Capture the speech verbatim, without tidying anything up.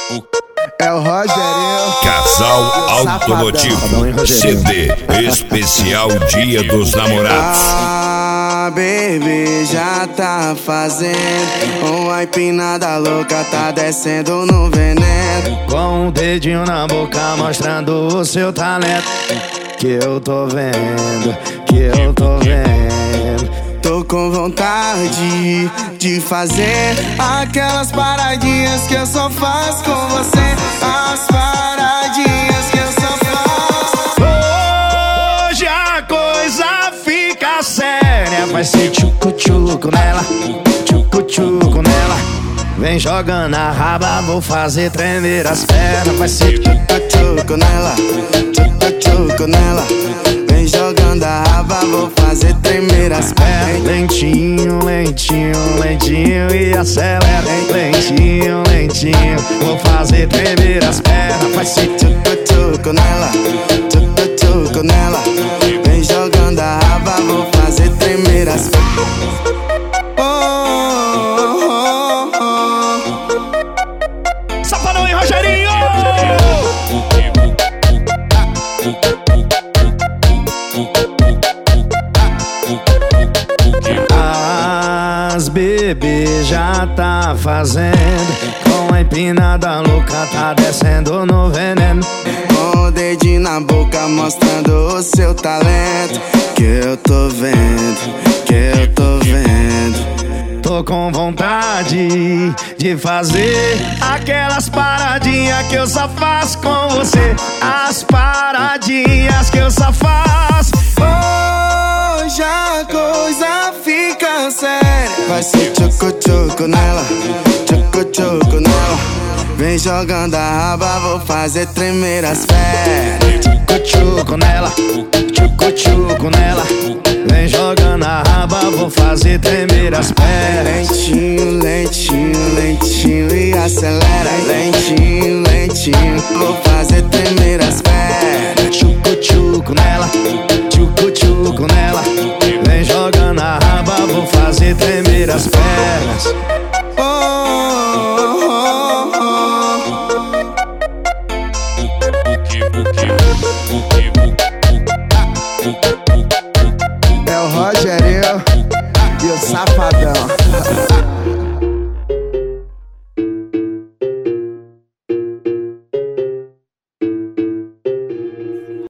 É o Rogerinho. Casal Automotivo C D especial Dia dos Namorados. Ah, baby, já tá fazendo uma empinada louca, tá descendo no veneno. Com um dedinho na boca mostrando o seu talento. Que eu tô vendo, que eu tô vendo. Tô com vontade de fazer aquelas paradinhas que eu só faço com você. As paradinhas que eu só faço. Hoje a coisa fica séria. Vai ser tchucu-tchucu nela, tchucu-tchucu nela. Vem jogando a raba, vou fazer tremer as pernas. Vai ser tchucu-tchucu nela, tchucu-tchucu nela. Vem jogando a raba, vou fazer tremer as pernas. Lentinho, lentinho, lentinho e acelera. Lentinho, lentinho, vou fazer tremer as pernas. Vai ser tchucu-tchucu nela, tchucu-tchucu nela. Vem jogando a raba, vou fazer tremer as pernas. Safadão e Rogerinho! As bebê já tá fazendo. Com a empinada louca tá descendo no veneno. Com o dedinho na boca mostrando o seu talento. Que eu tô vendo, que eu tô vendo. Tô com vontade de fazer aquelas paradinhas que eu só faço com você. As paradinhas que eu só faço. Hoje a coisa fica séria. Vai ser tchucu-tchucu nela, tchucu-tchucu nela. Vem jogando a raba, vou fazer tremer as pernas. Tchucu-tchucu nela, tchucu-tchucu nela. Vem jogando a raba, vou fazer tremer as pernas. Lentinho, lentinho, lentinho e acelera. Lentinho, lentinho, vou fazer tremer as pernas. Tchucu-tchucu nela, tchucu-tchucu nela. Vem jogando a raba, vou fazer tremer as pernas. Oh, oh, oh.